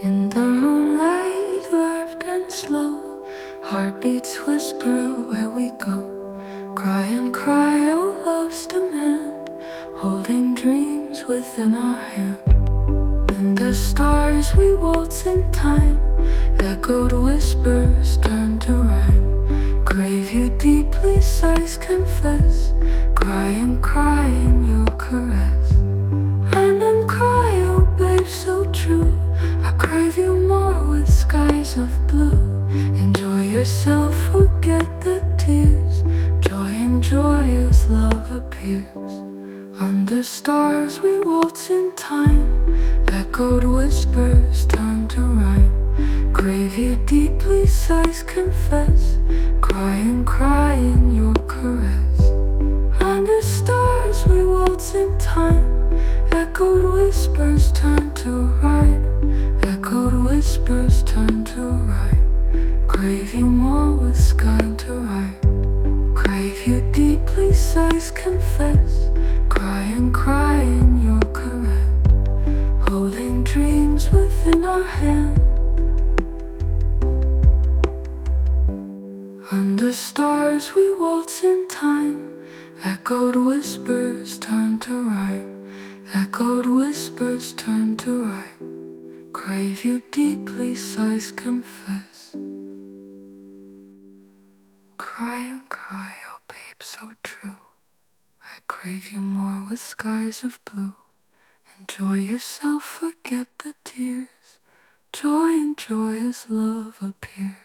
In the moonlight, wrapped and slow, heartbeats whisper where we go. Cry and cry, oh love's demand, holding dreams within our hand. In the stars we waltz in time, echoed whispers turn to rhyme. Crave you deeply, sighs confess, crying your caress. And then cry, oh babe, so true, I crave you more with skies of blue. Enjoy yourself, forget the tears, joy in joyous love appears. Under stars we waltz in time, echoed whispers turn to rhyme. Crave you deeply, sighs confess, crying your caress. Under stars we waltz in time, echoed whispers turn to rhyme. Echoed whispers turn to rhyme. Crave you more with sky to rhyme. Crave you deeply, sighs confess, crying your caress. Holding dreams within our hand. Under stars we waltz in time, echoed whispers turn to rhyme. Echoed whispers turn to rhyme. Crave you deeply, sighs confess. Cry and cry, oh babe, so true, I crave you more with skies of blue. Enjoy yourself, forget the tears, joy in joyous love appears.